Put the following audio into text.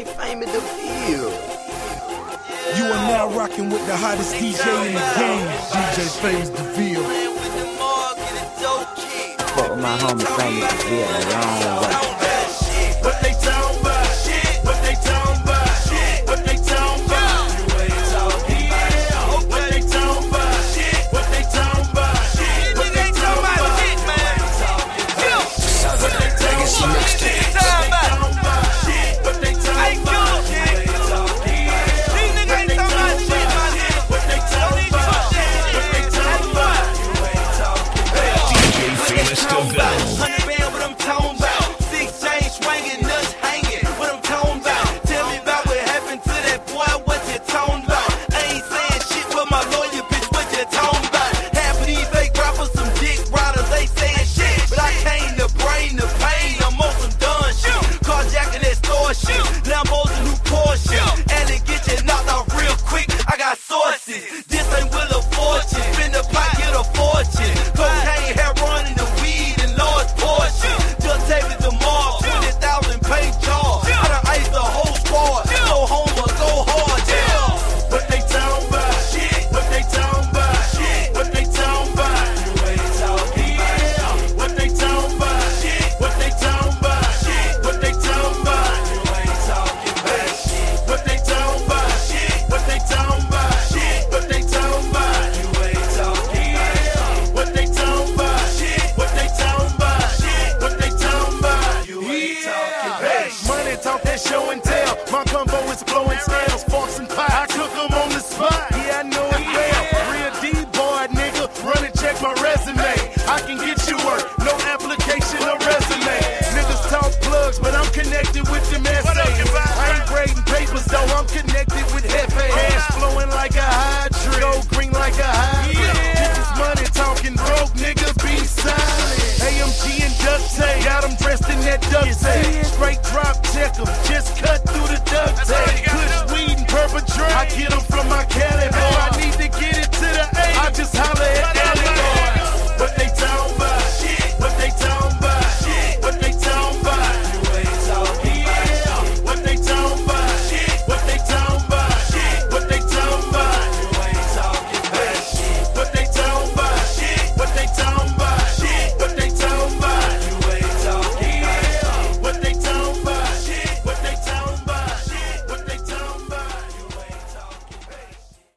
DJ Famous DeVille. You are now rocking with the hottest DJ in the game, DJ Famous DeVille. Fuck with my homie Famous DeVille a long way. What they talking about? What they talking about? What they talking about? You ain't talking about. What they talking about? What they talking about? What they talking about? Man. What they talking about? What they talking about? Got them dressed in that duck